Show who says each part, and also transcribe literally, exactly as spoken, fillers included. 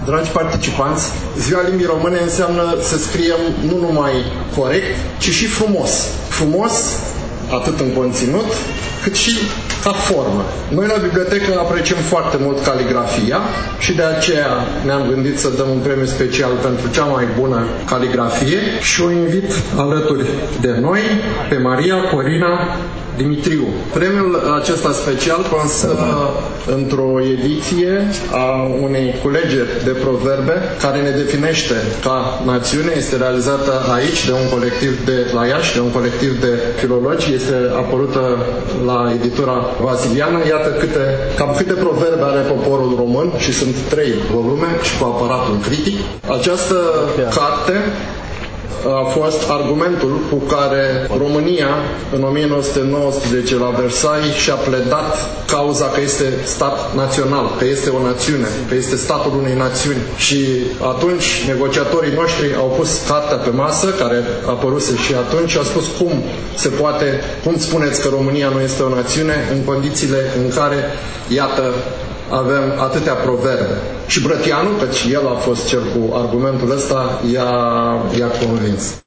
Speaker 1: Dragi participanți, Ziua Limbii Române înseamnă să scriem nu numai corect, ci și frumos. Frumos atât în conținut, cât și ca formă. Noi la bibliotecă apreciem foarte mult caligrafia și de aceea ne-am gândit să dăm un premiu special pentru cea mai bună caligrafie și o invit alături de noi pe Maria Corina Dimitriu. Premiul acesta special constă într-o ediție a unei culegeri de proverbe care ne definește ca națiune. Este realizată aici de un colectiv de la Iași, de un colectiv de filologi. Este apărută la editura Vasiliană. Iată câte, cam câte proverbe are poporul român și sunt trei volume și cu aparatul critic. Această carte a fost argumentul cu care România în o mie nouă sute nouăsprezece la Versailles și-a pledat cauza că este stat național, că este o națiune, că este statul unei națiuni. Și atunci negociatorii noștri au pus cartea pe masă, care a apăruse și atunci, și a spus cum se poate, cum spuneți că România nu este o națiune în condițiile în care, iată, avem atâtea proverbe. Și Brătianu, căci el a fost cel cu argumentul ăsta, i-a, i-a convins.